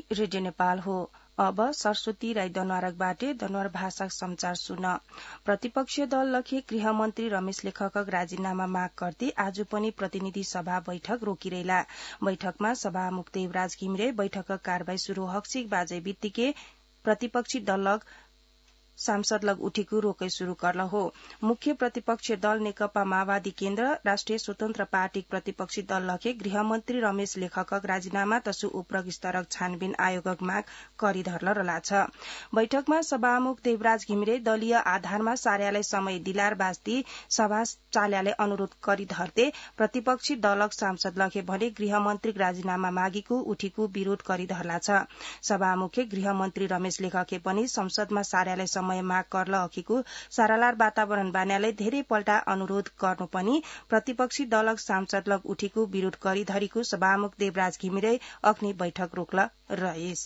Radio Nepal हो। अब सरस्वती राई दनवारकबाटे दनवार भाषा समाचार सुन। प्रतिपक्षीय दल लखे गृहमन्त्री रमेश लेखकक राजीनामा माग गर्दै आज पनि प्रतिनिधि सभा बैठक रोकिरहेला। बैठकमा सभामुख देवराज घिमिरे बैठकक कारबाही शुरू हक्सिक बाजे बित्तिकै प्रतिपक्षी दल सांसद लग उठेको रोकै शुरू करल हो। मुख्य प्रतिपक्षीय दल नेकपा माओवादी केन्द्र राष्ट्रिय स्वतन्त्र पार्टी प्रतिपक्षी दल लखे गृहमन्त्री रमेश लेखकक राजीनामा तसु उपरक स्तरक छानबिन आयोगक माग करिधर्ल रला छ। बैठकमा सभामुख देवराज घिमिरे दलीय आधारमा कार्यालय समय दिलार बास्ती सभा चाल्याले अनुरोध करिधर्दै प्रतिपक्षी दलक सांसद लखे भने गृहमन्त्री राजीनामा मागीको उठीको विरोध करिधर्ला छ। सभामुख गृहमन्त्री रमेश लेखकले पनि संसदमा कार्यालय समय माग करल अखिको सारालार वातावरण बान्याले धेरै पल्टा अनुरोध गर्नु पनि प्रतिपक्षी दलक सांसद लग उठेको विरोध करिधरीको सभामुख देवराज घिमिरे अग्नि बैठक रोक्ल रहेछ।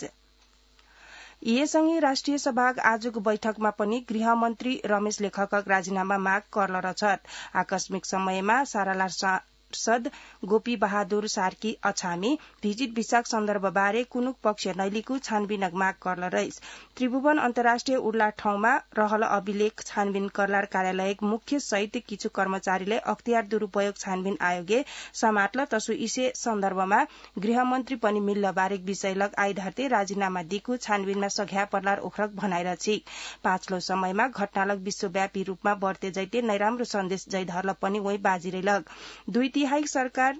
यसँगै राष्ट्रिय सभा आजको बैठकमा पनि गृहमन्त्री रमेश लेखकक राजीनामा माग करल रछत। आकस्मिक समयमा सारालार सांसद गोपी बहादुर सार्की अछामी भिजिट भिसाक सन्दर्भबारे कुनुक पक्ष नैलीको छानबिनक माग करल रहेछ। त्रिभुवन अन्तर्राष्ट्रिय उड्ला ठाउँमा रहल अभिलेख छानबिन करलार कार्यालय मुख्य सहित किछु कर्मचारीले अख्तियार दुरूपयोग छानबिन आयोगे समात्ल तसु इसे सन्दर्भमा गृहमन्त्री पनि मिल्ल बारेक विषय लग आइधर्ते राजीनामा दिएको छानबिनमा सघ्या पर्लार ओखरक भनाइर छिक। पाँचलो समयमा घटनालग विश्वव्यापी रूपमा बढ़ते जैते नैराम्रो सन्देश जैधर्ल पनि वही बाजिरे लग। 2/3 सरकार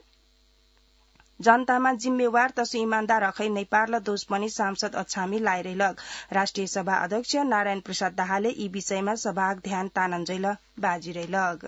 जनतामा जिम्मेवार तसु इमानदार रखै नै पार्ल दोष पनि सांसद अछामी लाइरे लग। राष्ट्रिय सभा अध्यक्ष नारायण प्रसाद दाहालले यी विषयमा सभाक ध्यान तानन्जैल बाजिरे लग।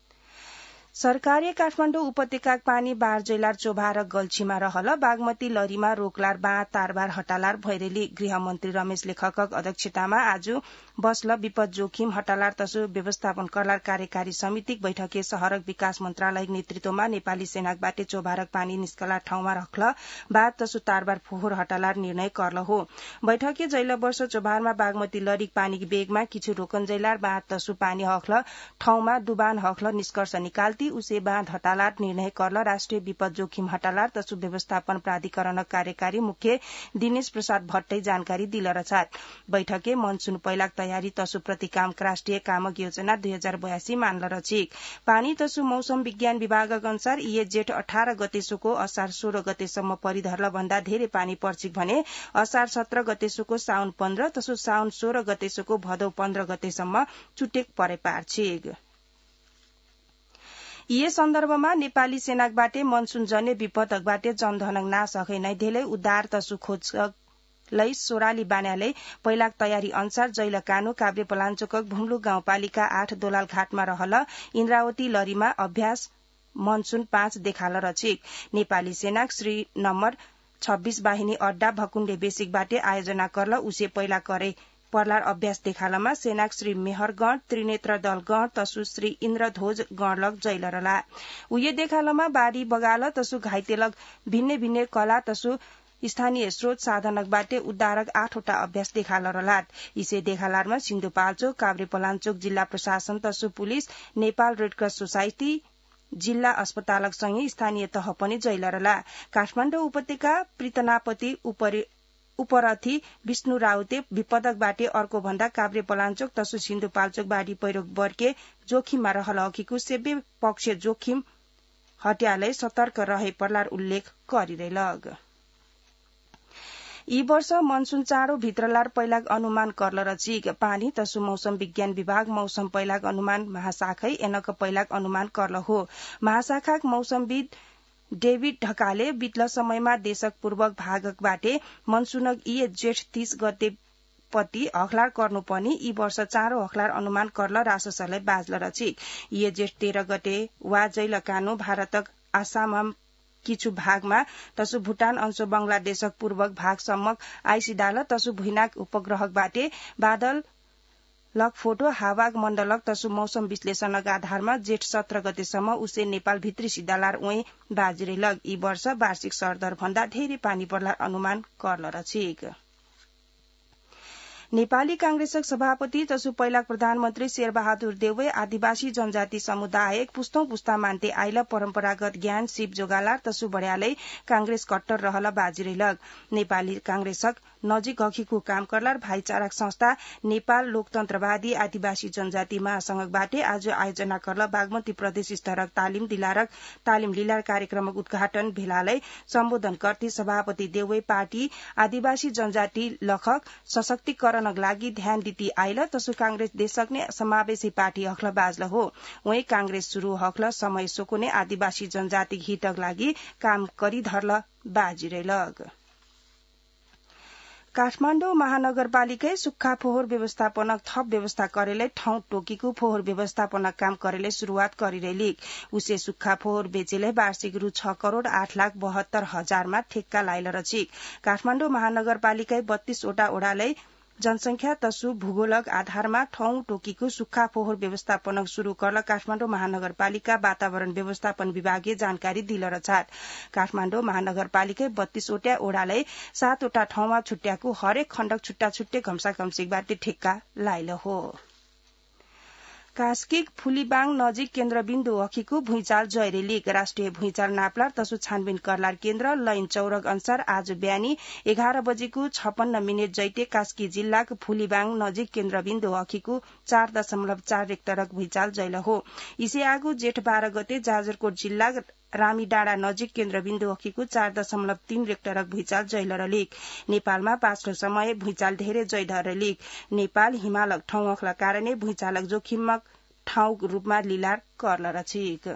सरकारले काठमाडौँ उपत्यकाक पानी बार जैलार चोभार गल्छीमा रहल बागमती लरीमा रोकलार बाँ तारबार हटालार भैरेली गृहमन्त्री रमेश लेखकक अध्यक्षतामा आज बस्ल विपद जोखिम हटालार तसु व्यवस्थापन करलार कार्यकारी समितिक बैठके शहरक विकास मन्त्रालयक नेतृत्वमा नेपाली सेनाकबाटे चोभारक पानी निस्कलार ठाउँमा रख्ल बाँध तसु तारबार फोहोर हटालार निर्णय करल हो। बैठके जैल वर्ष चोभारमा बागमती लरीक पानीक बेगमा किछु रोकन जैलार बाँध तसु पानी हख्ल ठाउँमा डुबान हख्ल निष्कर्ष निकाल्ती उसे बाँध हटालार निर्णय करल राष्ट्रिय विपद जोखिम हटालार तसु व्यवस्थापन प्राधिकरण कार्यकारी मुख्य दिनेश प्रसाद भट्टै जानकारी दिल रछात। बैठके मनसून पहिलाक तयारी तसु प्रतिकाम राष्ट्रिय कामक योजना 2082 मानल रछिक। पानी तसु मौसम विज्ञान विभागक अनुसार ये जेठ 18 गतेसोको असार 16 गतेसम्म परिधर्ल भन्दा धेरै पानी पर्छिक भने असार 17 गतेसोको साउन 15 तसु साउन 16 गतेसोको भदौ 15 गतेसम्म चुटेक परे पार्छिक। यी सन्दर्भमा नेपाली सेनाकबाटे मनसून जन्य विपदकबाटे जनधनक नाश हकै नै धेरै उद्धार तसु खोज लै सोराली बान्याले पहिलाक तयारी अनुसार जैल कानु काभ्रे पलाञ्चोकक भुम्लु गाउँपालिका 8 दोलाल घाटमा रहल इन्द्रावती लरीमा अभ्यास मनसून 5 देखाल रछिक। नेपाली सेनाक श्री नम्बर 26 बाहिनी अड्डा भकुण्डे बेसिकबाटे आयोजना करल उसे पहिला करे पर्लार अभ्यास देखालमा सेनाक श्री मेहरगढ़ त्रिनेत्र दलगढ़ तसु श्री इन्द्रध्वज गढ़लग जैलरला। उये देखालमा बारी बगाल तसु घाइतेलग भिन्ने भिन्ने कला तसु स्थानीय स्रोत साधनकबाटे उद्धारक 8वटा अभ्यास देखाल रलात। इसे देखालारमा सिन्धुपाल्चोक काभ्रे पलाञ्चोक जिल्ला प्रशासन तसु पुलिस नेपाल रेडक्रस सोसाइटी जिल्ला अस्पतालक सँगै स्थानीय तह पनि जैलरला। काठमाडौँ उपत्यका प्रितनापति उपरथी विष्णु राउते विपदक बाटे अर्को भन्दा काभ्रे पलाञ्चोक तसु सिन्धुपाल्चोक बाढी पहिरो बर्के जोखिममा रहल अखिको सेव्य पक्ष जोखिम हट्यालै सतर्क रहे पर्लार उल्लेख गरिरे लग। यी वर्ष मनसून चाँडो भित्रलार पहिलाक अनुमान करल रचिक। पानी तसु मौसम विज्ञान विभाग मौसम पहिलाक अनुमान महाशाखै एनक पहिलाक अनुमान करल हो। महाशाखाक मौसमविद डेभिड ढकाले बितल समयमा देशक पूर्वक भागकबाटे मनसूनक यी जेठ 30 गते पति हखलार गर्नु पनि यी वर्ष चाँडो हखलार अनुमान करल राससले बाजल रचिक। यी जेठ 13 गते वा जैल कानु भारतक आसाम किछु भागमा तसु भूटान अंश बंगलादेशक पूर्वक भागसम्म आइसिडाल तसु भुइनाक उपग्रहकबाटे बादल लग फोटो हावाग मण्डलक तसु मौसम विश्लेषणक आधारमा जेठ 17 गतेसम्म उसे नेपाल भित्री सिदालार उही बाजिरे लग। यी वर्ष वार्षिक सरदर भन्दा धेरै पानी पर्लार अनुमान करल रचिक। नेपाली कांग्रेसक सभापति तसु पहिला प्रधानमन्त्री शेरबहादुर देउवे आदिवासी जनजाति समुदाय पुस्तौं पुस्ता मान्ते आइल परम्परागत ज्ञान सिप जोगालार तसु बढ्यालै कांग्रेस कट्टर रहल बाजिरैलग नेपाली कांग्रेसक नजिक हकीको काम करलार भाईचारक संस्था नेपाल लोकतन्त्रवादी आदिवासी जनजाति महासंघबाटे आज आयोजना करल बागमती प्रदेश स्तरक तालिम लिलार कार्यक्रमक उद्घाटन भेलालाई सम्बोधन गर्दै सभापति देउवे पार्टी आदिवासी जनजाति लखक सशक्तिकरणक लागि ध्यान दिती आइल तसु कांग्रेस देशक ने समावेशी पार्टी हक्ल बाजल हो वही कांग्रेस शुरू हक्ल समय सोकोने आदिवासी जनजाति हितक लागि काम करी धर्ल बाजिरैलग काठमाडौँ महानगरपालिकै सुक्खा फोहोर व्यवस्थापनक थप व्यवस्था करेले ठाउँ टोकीको फोहोर व्यवस्थापनक काम करेले शुरूआत गरिरहेलिक उसे सुक्खा फोहोर बेचेले वार्षिक रु 6 करोड़ 8,72,000 ठेक्का लाइल रचिक काठमाडौँ महानगरपालिकै 32 वटा ओडालै जनसंख्या तसु भूगोलक आधारमा ठाउँ टोकीको सुक्खा फोहोर व्यवस्थापन शुरू करल काठमाडौँ महानगरपालिका वातावरण व्यवस्थापन विभागीय जानकारी दिल रछाट काठमाडौँ महानगरपालिका 32 वटा ओडालाई 7 वटा ठाउँमा छुट्याएको हरेक खण्डक छुट्टा छुट्टै घम्सा घम्सीबाट ठेक्का लाइल हो कास्किक फुलीबाङ नजिक केन्द्रबिन्दु अखिको भुइँचाल जयरेलिक राष्ट्रिय भुइँचाल नाप्लार तसु छानबिन करलार केन्द्र लैन चौरक अनुसार आज बिहानी 11 बजेको 56 मिनट जैते कास्की जिल्लाको फुलीबाङ नजिक केन्द्रबिन्दु अखिको 4.4 रेक्टरक भुइँचाल जैल हो इसे आगो जेठ 12 गते जाजरकोट जिल्ला रामी डाँडा नजिक केन्द्रबिन्दु अखिको 4.3 रेक्टरक भुइँचाल जैलरलिक नेपालमा पाछलो समय भुइँचाल धेरै जैलरलिक नेपाल हिमालक ठाउँ अखला कारणे भुइँचालक जोखिमक ठाउँ रूपमा लिलार करल रचिक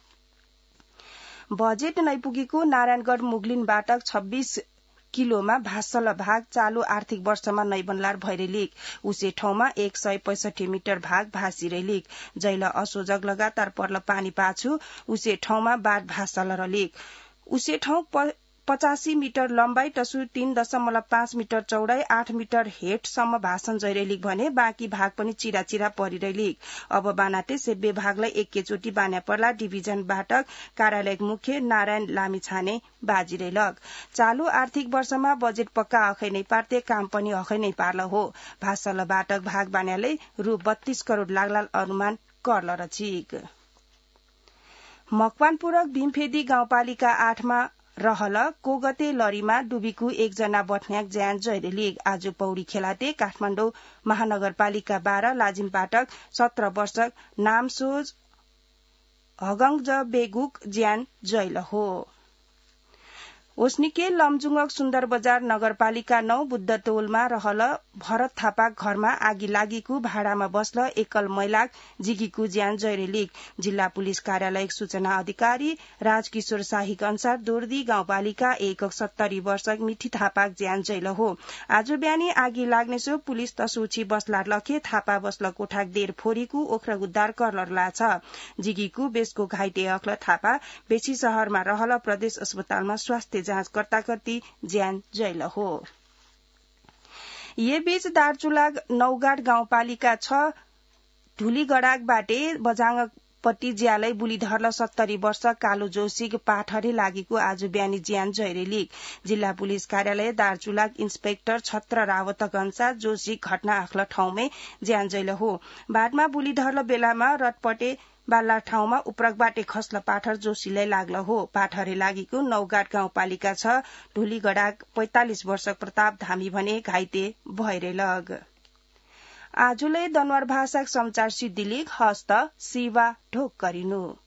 बजेट नैपुगीको नारायणगढ़ मुगलिन बाटक 26 किलोमा भासल भाग चालू आर्थिक वर्षमा नैबनलार भैरेलिक उसे ठाउँमा 165 मिटर भाग भासिरेलिक जैल असोजग लगातार पर्ल पानी पाछु उसे ठाउँमा बाढ भासल रलिक उसे ठाउँ 85 मिटर लम्बाई तसु 3.5 मिटर चौड़ाई 8 मिटर हेटसम्म भाषण जैरेलिक भने बाँकी भाग पनि चिरा परिरहेलिक अब बानाते सेब्बे भागलाई एकैचोटि बान्या पर्ला डिभिजन बाटक कार्यालय मुख्य नारायण लामिछाने बाजिरेलग चालू आर्थिक वर्षमा बजेट पक्का अखै नै पार्ते काम पनि अखै नै पार्ल हो भाषल बाटक भाग बान्याले रु 32 करोड़ लाग्लाल अनुमान करल रचिक मकवानपुरक भीमफेदी गाउँपालिका 8 मा रहल कोगते लरीमा डुबीको एकजना बठ्याक ज्यान जयरेलिक आज पौडी खेलाते काठमाडौँ महानगरपालिका 12 लाजिम पाटक 17 वर्षक नामसोज हगंग बेगुक ज्यान जैल हो ओस्निके लमजुङक सुन्दर बजार नगरपालिका 9 बुद्ध टोलमा रहल भरत थापा घरमा आगी लागेको भाडामा बस्ल एकल महिला जिगीको ज्यान जयरेलिक जिल्ला पुलिस कार्यालय सूचना अधिकारी राजकिशोर शाहीका अनुसार दोर्दी गाउँपालिका 1 70 वर्षक मिठी थापा ज्यान जैल हो आज बिहानी आगी लाग्ने सो पुलिस तसुची बसलार लखे थापा बस्ल कोठाक देर फोरीको ओख्र उद्धार करलरला छ जिगीको बेसको घाइते अख्ल थापा बेची शहरमा रहल प्रदेश अस्पतालमा स्वास्थ्य जाँच करता करती ज्यान जैल हो ये बीच दार्चुलाग नौगाड गाउँपालिका 6 धुलीगडाकबाटे बजाङ पट्टी ज्यालै बुली धर्ल 70 वर्ष कालो जोशीक पाठरे लागेको आज बिहानी ज्यान जयरेलिक जिल्ला पुलिस कार्यालय दार्चुलाग इन्स्पेक्टर छत्र रावतक अनुसार जोशी घटना आख्ल ठाउँमै ज्यान जैल हो बादमा बुली धर्ल बेलामा रटपटे बाल्ला ठाउँमा उपरकबाटे खस्ल पाठर जोशीलाई लाग्ल हो पाठरे लागेको नौगाड गाउँपालिका 6 ढुलीगडाक 45 वर्षक प्रताप धामी भने घाइते भइरेलग आजुलै दनवार भाषाक समाचार सिद्धिलिक हस्त सेवा ढोक गरिनु